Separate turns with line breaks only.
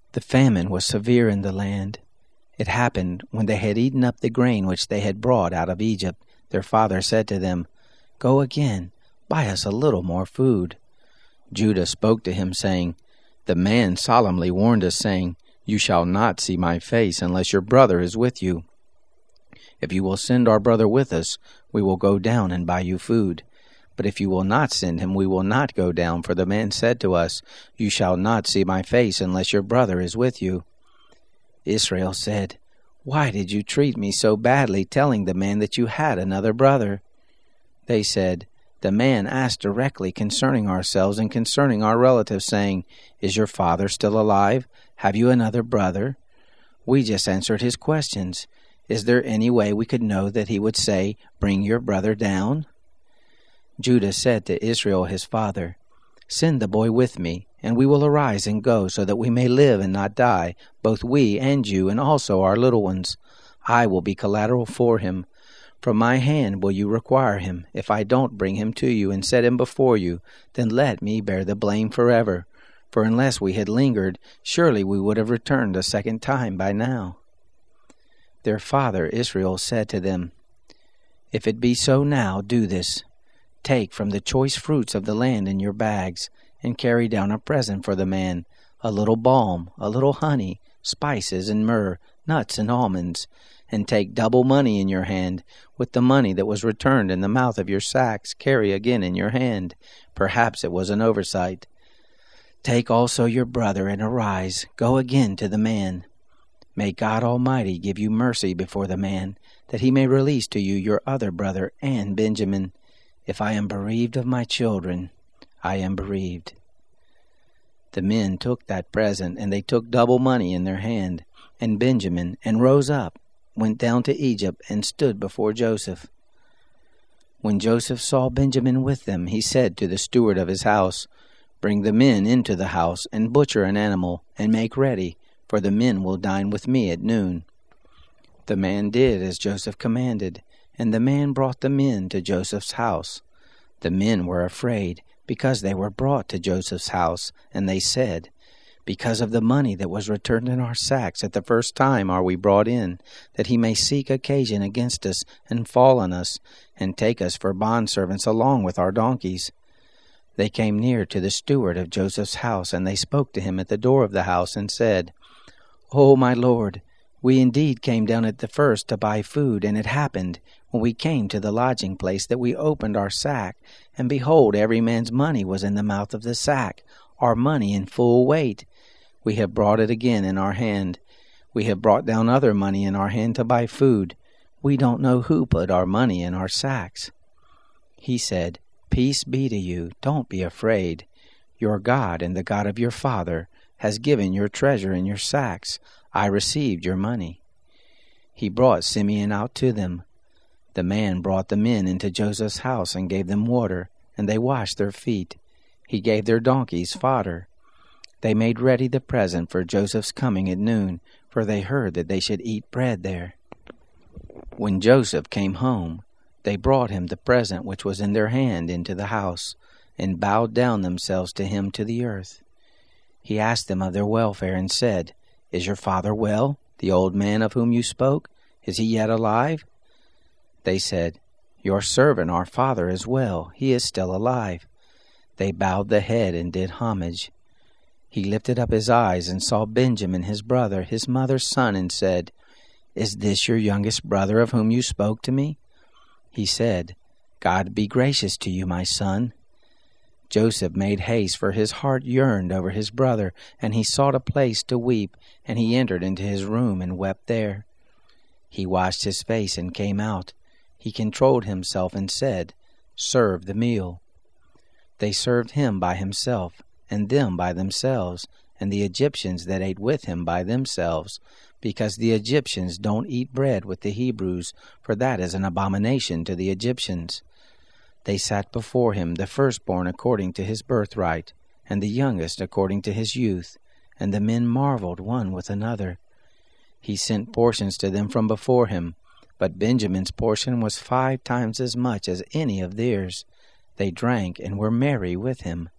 The famine was severe in the land. It happened, when they had eaten up the grain which they had brought out of Egypt, their father said to them, "Go again, buy us a little more food." Judah spoke to him, saying, "The man solemnly warned us, saying, 'You shall not see my face unless your brother is with you. If you will send our brother with us, we will go down and buy you food. But if you will not send him, we will not go down, for the man said to us, You shall not see my face unless your brother is with you.'" Israel said, "Why did you treat me so badly, telling the man that you had another brother?" They said, "The man asked directly concerning ourselves and concerning our relatives, saying, 'Is your father still alive? Have you another brother?' We just answered his questions. Is there any way we could know that he would say, 'Bring your brother down'?" Judah said to Israel his father, "Send the boy with me, and we will arise and go, so that we may live and not die, both we and you, and also our little ones. I will be collateral for him. From my hand will you require him. If I don't bring him to you and set him before you, then let me bear the blame forever. For unless we had lingered, surely we would have returned a second time by now." Their father Israel said to them, "If it be so now, do this. Take from the choice fruits of the land in your bags, and carry down a present for the man, a little balm, a little honey, spices and myrrh, nuts and almonds, and take double money in your hand. With the money that was returned in the mouth of your sacks, carry again in your hand. Perhaps it was an oversight. Take also your brother, and arise, go again to the man. May God Almighty give you mercy before the man, that he may release to you your other brother and Benjamin. If I am bereaved of my children, I am bereaved." The men took that present, and they took double money in their hand, and Benjamin, and rose up, went down to Egypt, and stood before Joseph. When Joseph saw Benjamin with them, he said to the steward of his house, "Bring the men into the house, and butcher an animal, and make ready, for the men will dine with me at noon." The man did as Joseph commanded, and the man brought the men to Joseph's house. The men were afraid, because they were brought to Joseph's house, and they said, "Because of the money that was returned in our sacks at the first time are we brought in, that he may seek occasion against us, and fall on us, and take us for bondservants along with our donkeys." They came near to the steward of Joseph's house, and they spoke to him at the door of the house, and said, "O my lord, we indeed came down at the first to buy food, and it happened, when we came to the lodging place, that we opened our sack, and behold, every man's money was in the mouth of the sack, our money in full weight. We have brought it again in our hand. We have brought down other money in our hand to buy food. We don't know who put our money in our sacks." He said, "Peace be to you, don't be afraid. Your God and the God of your father has given your treasure in your sacks. I received your money." He brought Simeon out to them. The man brought the men into Joseph's house and gave them water, and they washed their feet. He gave their donkeys fodder. They made ready the present for Joseph's coming at noon, for they heard that they should eat bread there. When Joseph came home, they brought him the present which was in their hand into the house, and bowed down themselves to him to the earth. He asked them of their welfare, and said, "Is your father well, the old man of whom you spoke? Is he yet alive?" They said, "Your servant our father is well, he is still alive." They bowed the head and did homage. He lifted up his eyes and saw Benjamin his brother, his mother's son, and said, "Is this your youngest brother of whom you spoke to me?" He said, "God be gracious to you, my son." Joseph made haste, for his heart yearned over his brother, and he sought a place to weep, and he entered into his room and wept there. He washed his face and came out. He controlled himself and said, "Serve the meal." They served him by himself, and them by themselves, and the Egyptians that ate with him by themselves, because the Egyptians don't eat bread with the Hebrews, for that is an abomination to the Egyptians. They sat before him, the firstborn according to his birthright, and the youngest according to his youth, and the men marveled one with another. He sent portions to them from before him, but Benjamin's portion was 5 times as much as any of theirs. They drank and were merry with him.